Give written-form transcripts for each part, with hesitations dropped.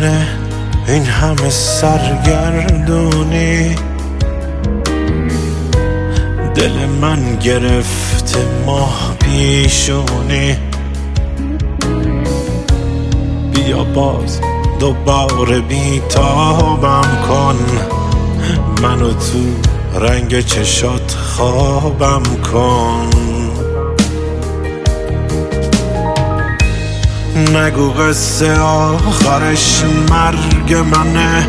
میونه این همه سرگردونی، دل من گرفته ماه پیشونی. بیا باز دوباره بیتابم کن، منو تو رنگ چشات خوابم کن. نگو قصه آخرش مرگ منه،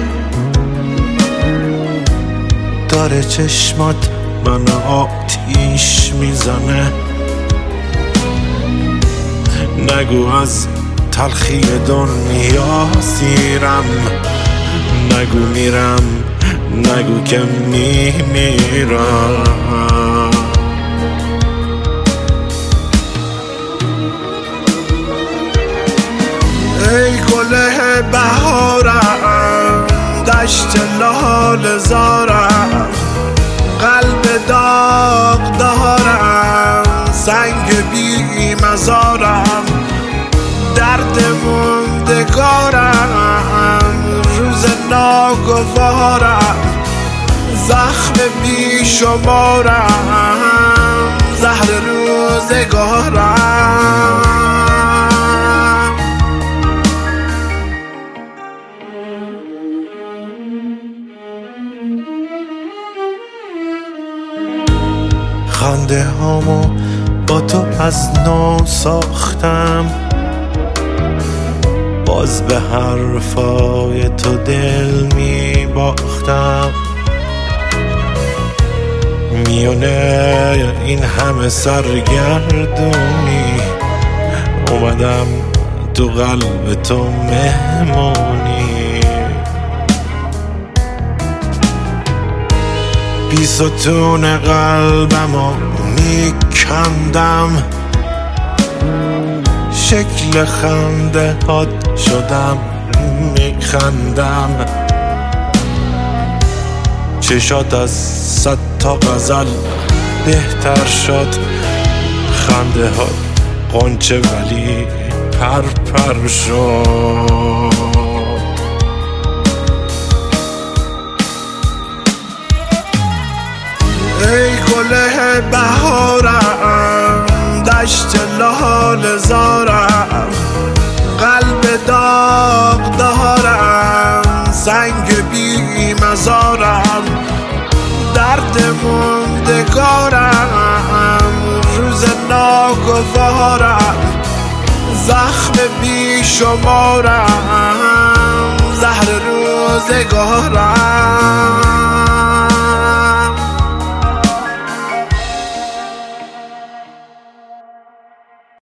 داره چشمات من آتیش میزنه. نگو از تلخی دنیا سیرم، نگو میرم، نگو که میمیرم. ای گله بهارم، دشت لاله زارم، قلب داغ دارم، سنگ بی مزارم، درد موندگارم، روز ناگوارم، زخم بی شمارم، زهر روزگارم. خنده هامو با تو از نو ساختم، باز به حرفای تو دل می باختم. میونه این همه سرگردونی، اومدم تو قلب تو مهمونی. بی ستون قلبمو میکندم، شکل خنده هات شدم میخندم. چشات از 100 تا غزل بهتر شد، خنده ها غنچه ولی پر شد. ای گله بهارم، دشت لاله زارم، قلب داغ دارم، سنگ بی مزارم، درد موندگارم، روز ناگوارم، زخم بی شمارم، زهر روزگارم.